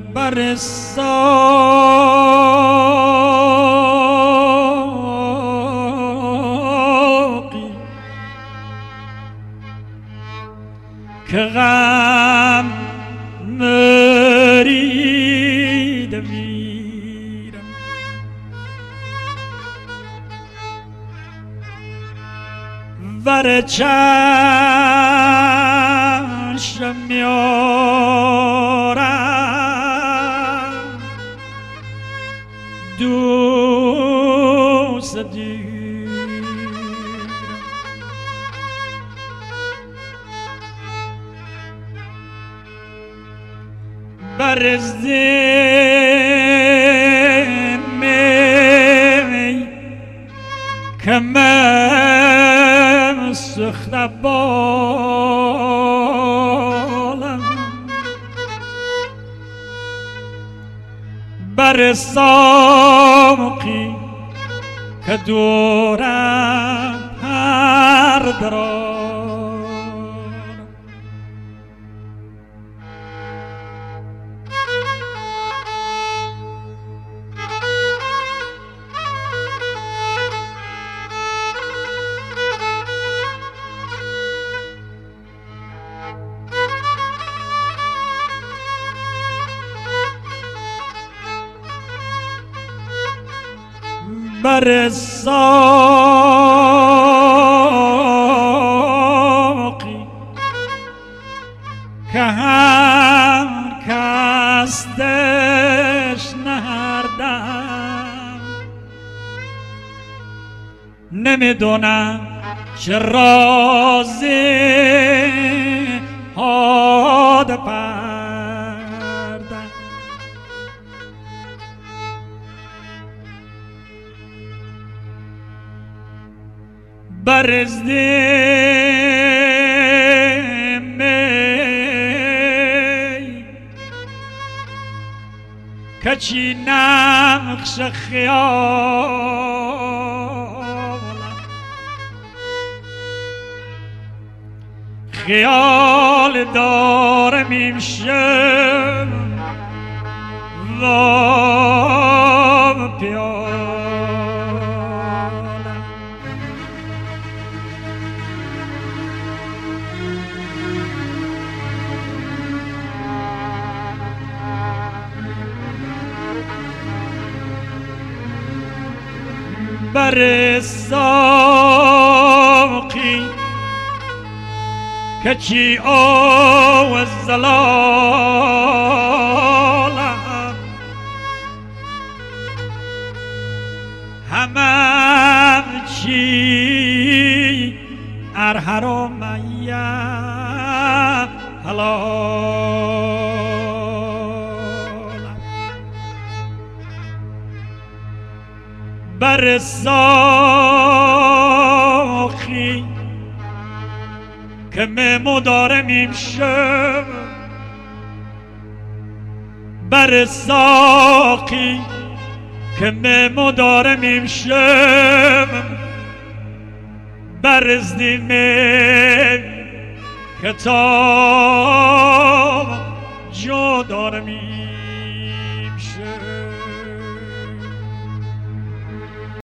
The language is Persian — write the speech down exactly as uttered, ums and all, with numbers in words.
بر ساقی که غم مریده میرم ور چشم میارم دوست دیرم بر زمی که من سخت بالم بر ساقی که دورم هر درارم بر ساقی که هر کس دش نهردم نمیدونم چه رازی هاد پردم بر زمی کچی نقش خیالم خیال دارم امشب و پیالم بر ساقی کچی او زلالم همم چی ار حرام یا حلالم بر ساقی که ممو دارم امشب بر ساقی که ممو دارم امشب بر ازدیمه که تا جا دارم